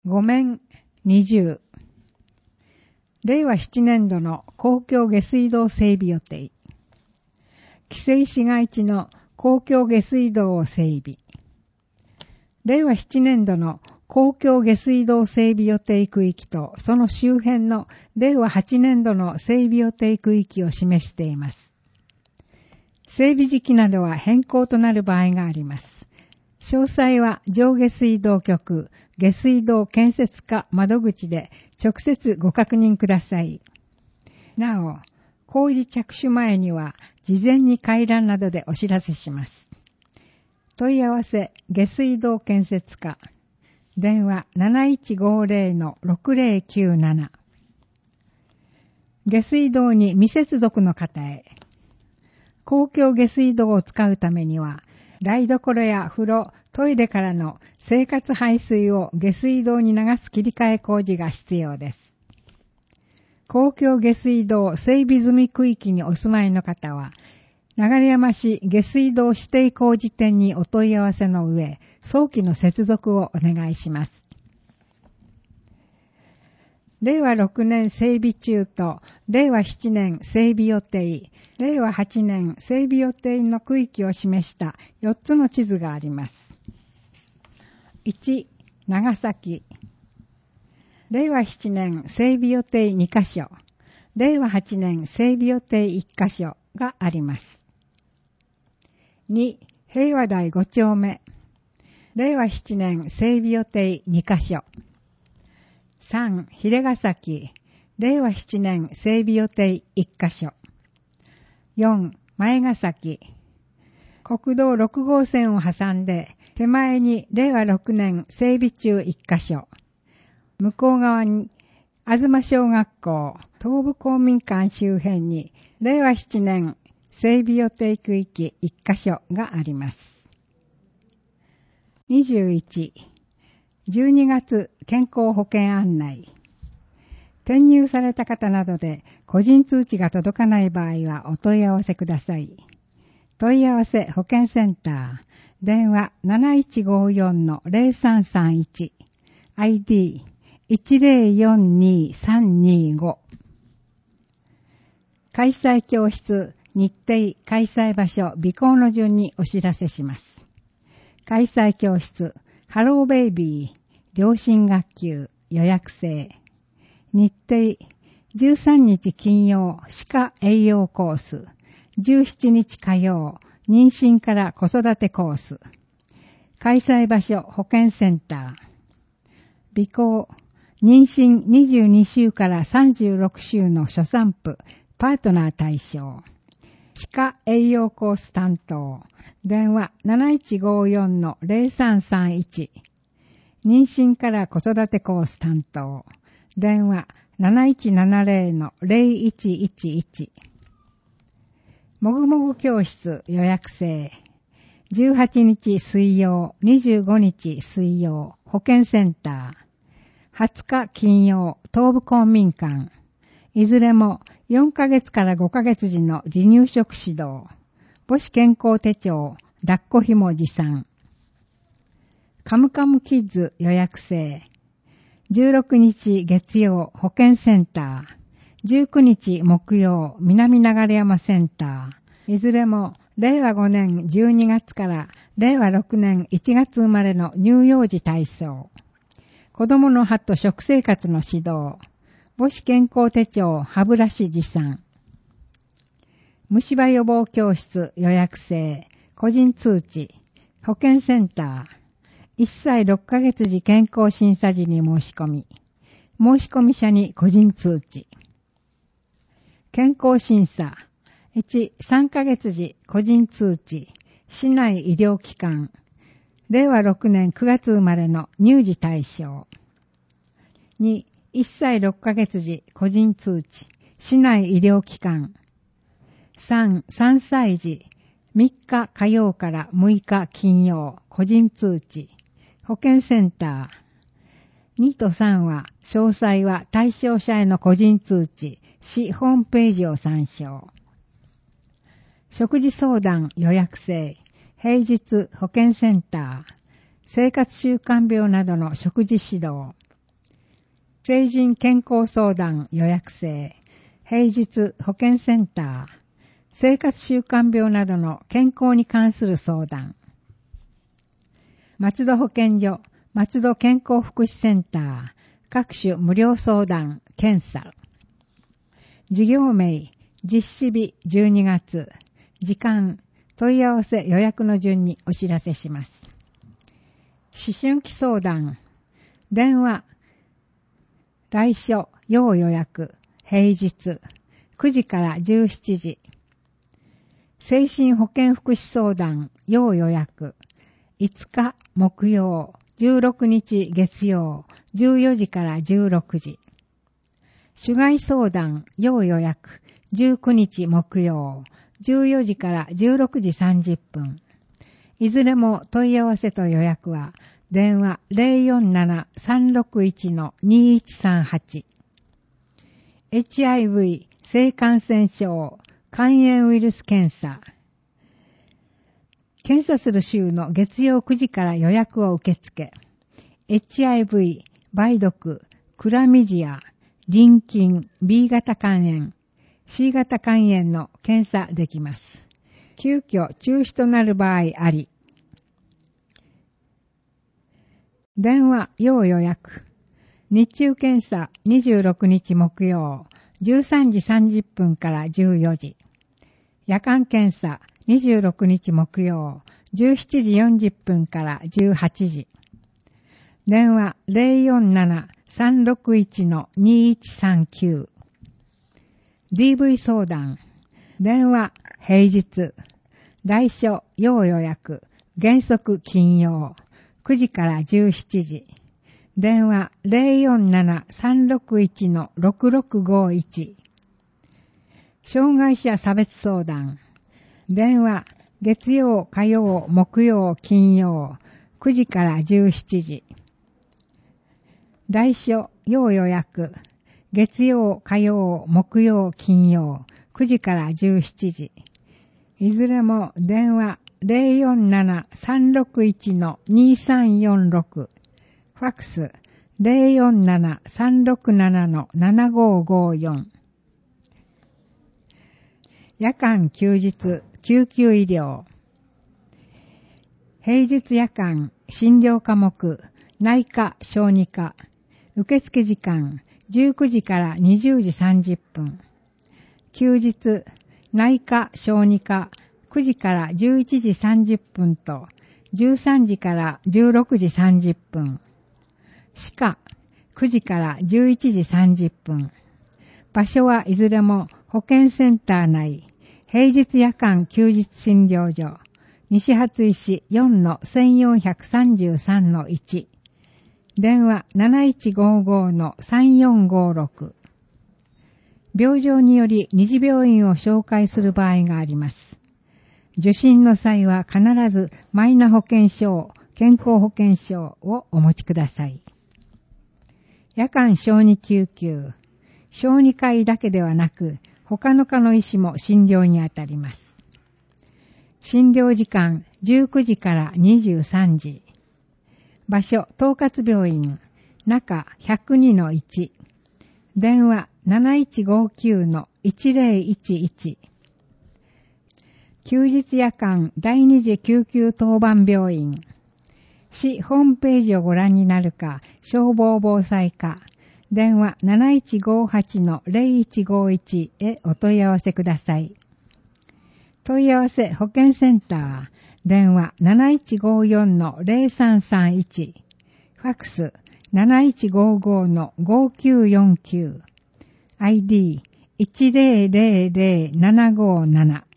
5面20令和7年度の公共下水道整備予定。規制市街地の公共下水道を整備。令和7年度の公共下水道整備予定区域とその周辺の令和8年度の整備予定区域を示しています。整備時期などは変更となる場合があります。詳細は上下水道局下水道建設課窓口で直接ご確認ください。なお、工事着手前には事前に回覧などでお知らせします。問い合わせ下水道建設課電話 7150-6097 下水道に未接続の方へ。公共下水道を使うためには台所や風呂、トイレからの生活排水を下水道に流す切り替え工事が必要です。公共下水道整備済み区域にお住まいの方は、流山市下水道指定工事店にお問い合わせの上、早期の接続をお願いします。令和6年整備中と令和7年整備予定、令和8年整備予定の区域を示した4つの地図があります。1、長崎。令和7年整備予定2カ所、令和8年整備予定1カ所があります。2、平和台5丁目。令和7年整備予定2カ所。3、秀ヶ崎。令和7年整備予定1カ所。4、前ヶ崎。国道6号線を挟んで、手前に令和6年整備中1カ所。向こう側に、東小学校、東部公民館周辺に、令和7年整備予定区域1カ所があります。21、12月健康保険案内。転入された方などで個人通知が届かない場合はお問い合わせください。問い合わせ保健センター、電話 7154-0331、ID 1042325。開催教室、日程、開催場所、備考の順にお知らせします。開催教室、ハローベイビー、良心学級、予約制。日程、13日金曜、歯科栄養コース。17日火曜、妊娠から子育てコース。開催場所、保健センター。備考、妊娠22週から36週の初産婦、パートナー対象。歯科栄養コース担当。電話 7154-0331。妊娠から子育てコース担当。電話 7170-0111。もぐもぐ教室予約制。18日水曜、25日水曜、保健センター。20日金曜、東部公民館。いずれも4ヶ月から5ヶ月時の離乳食指導。母子健康手帳、抱っこ紐持参。カムカムキッズ予約制。16日月曜、保健センター。19日木曜、南流山センター。いずれも令和5年12月から令和6年1月生まれの乳幼児体操。子供の歯と食生活の指導。母子健康手帳、歯ブラシ持参。虫歯予防教室予約制。個人通知。保健センター。1歳6ヶ月時健康審査時に申し込み。申し込み者に個人通知。健康審査。1、3ヶ月時個人通知。市内医療機関。令和6年9月生まれの乳児対象。2、1歳6ヶ月時個人通知。市内医療機関。3、3歳児。3日火曜から6日金曜。個人通知。保健センター。2と3は、詳細は対象者への個人通知、市ホームページを参照。食事相談予約制、平日保健センター、生活習慣病などの食事指導。 成人健康相談予約制、平日保健センター、生活習慣病などの健康に関する相談。松戸保健所、松戸健康福祉センター、各種無料相談、検査。事業名、実施日12月、時間、問い合わせ予約の順にお知らせします。思春期相談、電話、来所、要予約、平日、9時から17時。精神保健福祉相談、要予約、5日木曜、16日月曜、14時から16時。主害相談、要予約、19日木曜、14時から16時30分。いずれも問い合わせと予約は、電話 047-361-2138。HIV 性感染症、肝炎ウイルス検査。検査する週の月曜9時から予約を受け付け、HIV、梅毒、クラミジア、淋菌、B 型肝炎、C 型肝炎の検査できます。急遽中止となる場合あり。電話要予約。日中検査26日木曜、13時30分から14時。夜間検査26日木曜、17時40分から18時。電話 047-361-2139。DV 相談。電話平日。来所要予約。原則金曜。9時から17時。電話 047-361-6651。障害者差別相談。電話月曜、火曜、木曜、金曜。9時から17時。来所要予約。月曜、火曜、木曜、金曜。9時から17時。いずれも電話047-361-2346。ファックス 047-367-7554。夜間休日救急医療。平日夜間診療科目内科小児科。受付時間19時から20時30分。休日内科小児科9時から11時30分と13時から16時30分。歯科9時から11時30分。場所はいずれも保健センター内。平日夜間休日診療所。西初石 4-1433-1。電話7155-3456。病状により二次病院を紹介する場合があります。受診の際は必ずマイナ保険証、健康保険証をお持ちください。夜間小児救急。小児科医だけではなく、他の科の医師も診療にあたります。診療時間19時から23時。場所、統括病院、中 102-1。電話7159-1011。休日夜間第二次救急当番病院。市ホームページをご覧になるか、消防防災課。電話 7158-0151 へお問い合わせください。問い合わせ保健センター。電話 7154-0331。ファックス 7155-5949。ID 1000757。